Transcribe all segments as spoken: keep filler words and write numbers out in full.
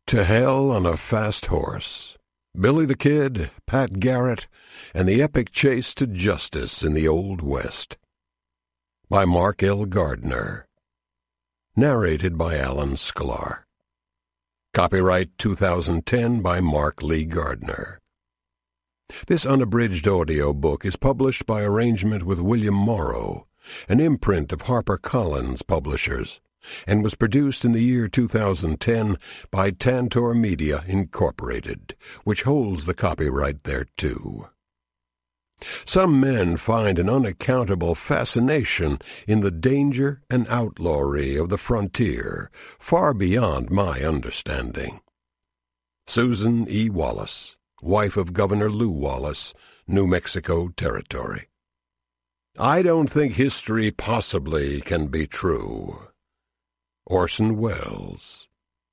To Hell on a Fast Horse, Billy the Kid, Pat Garrett, and the Epic Chase to Justice in the Old West. By Mark L. Gardner. Narrated by Alan Sklar. Copyright two thousand ten by Mark Lee Gardner. This unabridged audio book is published by arrangement with William Morrow, an imprint of HarperCollins Publishers, and was produced in the year two thousand ten by Tantor Media, Incorporated, which holds the copyright thereto. Some men find an unaccountable fascination in the danger and outlawry of the frontier, far beyond my understanding. Susan E. Wallace, wife of Governor Lew Wallace, New Mexico Territory. I don't think history possibly can be true. Orson Welles.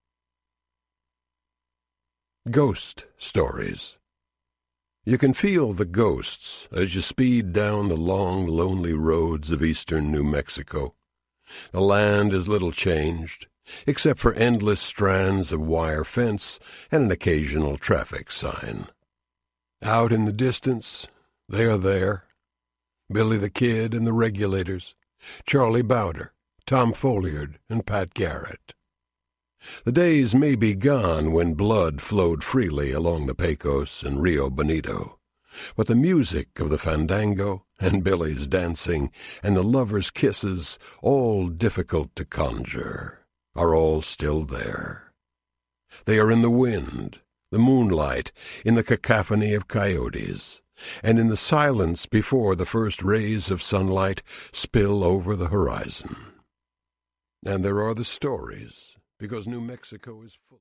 Ghost Stories. You can feel the ghosts as you speed down the long, lonely roads of eastern New Mexico. The land is little changed, except for endless strands of wire fence and an occasional traffic sign. Out in the distance, they are there. Billy the Kid and the Regulators, Charlie Bowder, Tom Folliard, and Pat Garrett. The days may be gone when blood flowed freely along the Pecos and Rio Bonito, but the music of the fandango and Billy's dancing and the lovers' kisses, all difficult to conjure, are all still there. They are in the wind, the moonlight, in the cacophony of coyotes, and in the silence before the first rays of sunlight spill over the horizon. And there are the stories, because New Mexico is full.